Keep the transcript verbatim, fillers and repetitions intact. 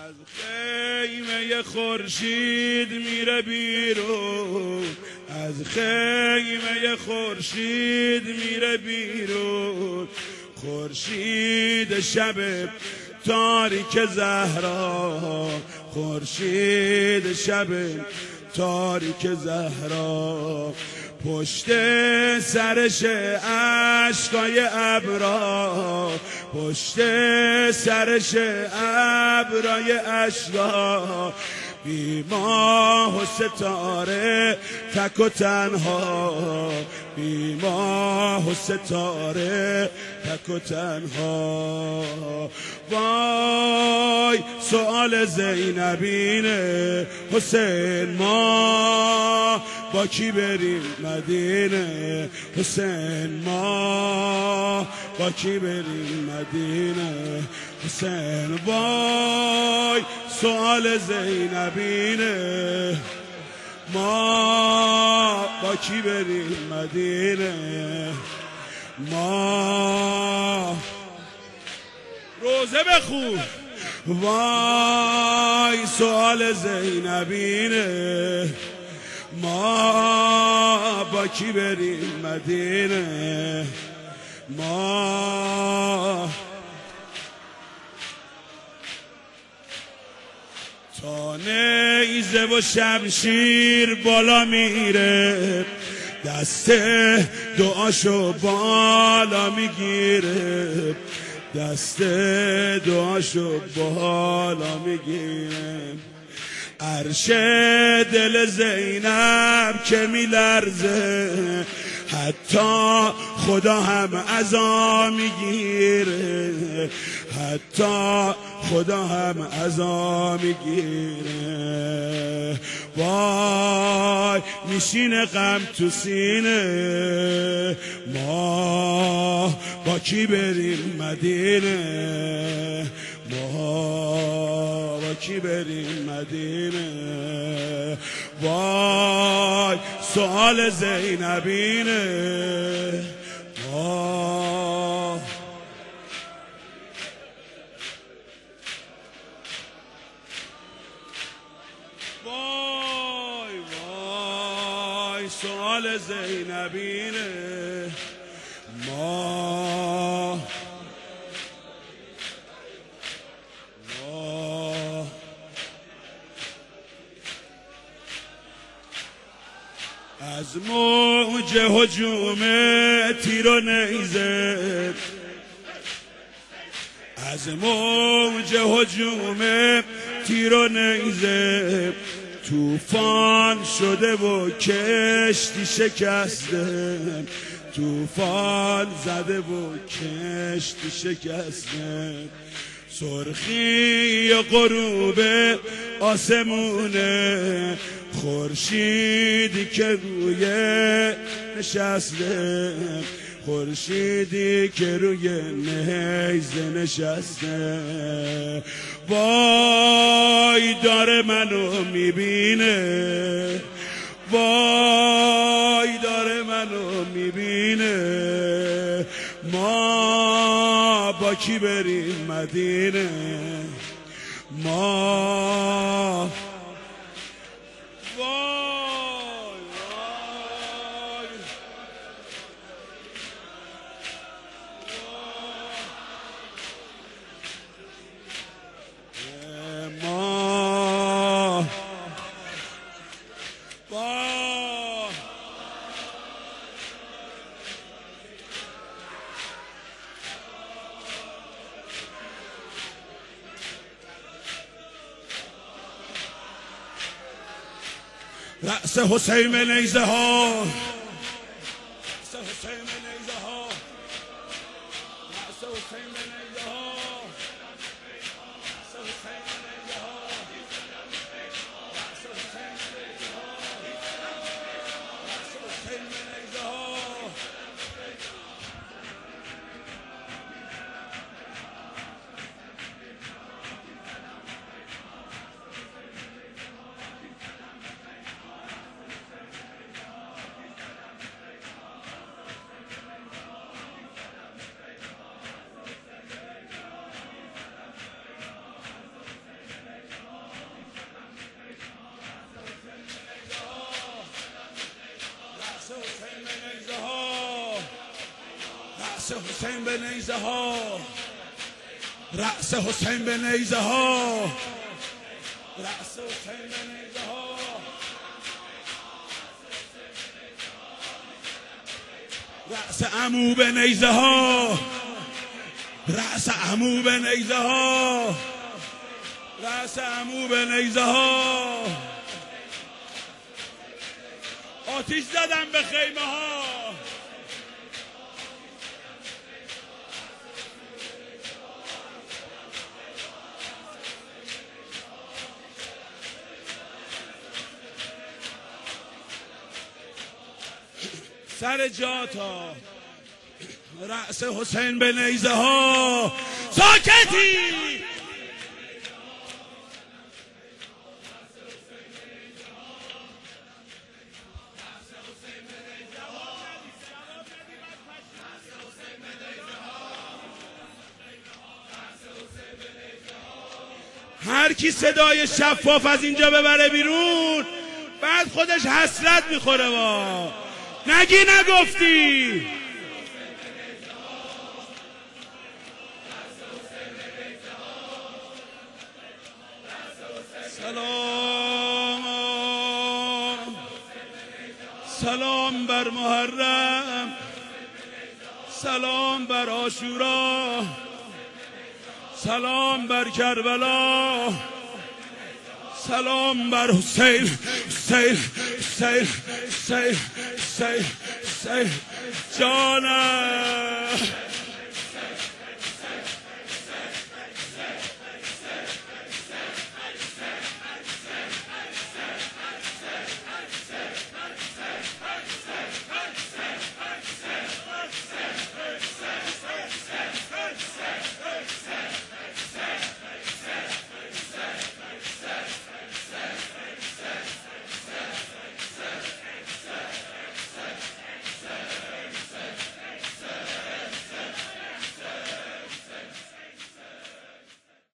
از خیمه خورشید میره بیرون، از خیمه خورشید میره بیرون. خورشید شب تاریک زهرا، خورشید شب تاریک زهرا. پشت سرش عشقای ابرا، پشت سرش ابرای عشقا. بی ماه و ستاره تک و تنها، بی ماه و ستاره تک و تنها. وای سؤال زینبینه حسین، ما با کی بریم مدینه؟ حسین ما با کی بریم مدینه؟ حسین وای سؤال زینبینه، ما با کی بریم مدینه؟ ما روزه بخون. وای سؤال زینبینه، ما با کی بریم مدینه؟ ما تا نیزه و شمشیر بالا میره، دست دعاشو بالا میگیره، دست دعاشو بالا میگیره. عرش دل زینب که میلرزه، حتی خدا هم عزا میگیره، حتی خدا هم عزا میگیره. وای میشینه غم تو سینه، ما با کی بریم مدینه؟ ما با کی بریم مدینه؟ وای سؤال زینبینه، ما وای وای سؤال زینبینه، ما ما از موج هجوم تیر و نیزه، از موج هجوم تیر و نیزه. توفان شده و کشتی شکسته، توفان زده و کشتی شکسته. سرخی و غروب آسمونه، خورشیدی که روی نشسته، خورشیدی که روی نیزه نشسته. وای داره منو میبینه، وای داره منو میبینه. ما با کی بریم مدینه؟ ما رأس حسین به نیزه ها، رأس حسین به نیزه ها، رأس حسین به نیزه ها، رأس حسین به نیزه ها، رأس حسین به نیزه ها، رأس حسین به نیزه ها. رأس حسین به نیزه ها، رأس حسین به نیزه ها، رأس حسین به نیزه ها، رأس عمو به نیزه ها، رأس عمو به نیزه ها، رأس عمو به نیزه ها. آتش زدن به خیمه ها. سر جاتا، رأس حسین به نیزه ها. ساکتی. هر کی صدای شفاف از اینجا ببره بیرون بعد خودش حسرت میخوره. وا نگی نگفتی. سلام سلام بر محرم، سلام بر عاشورا، سلام بر کربلا، سلام بر حسین حسین حسین حسین حسین حسین جانم.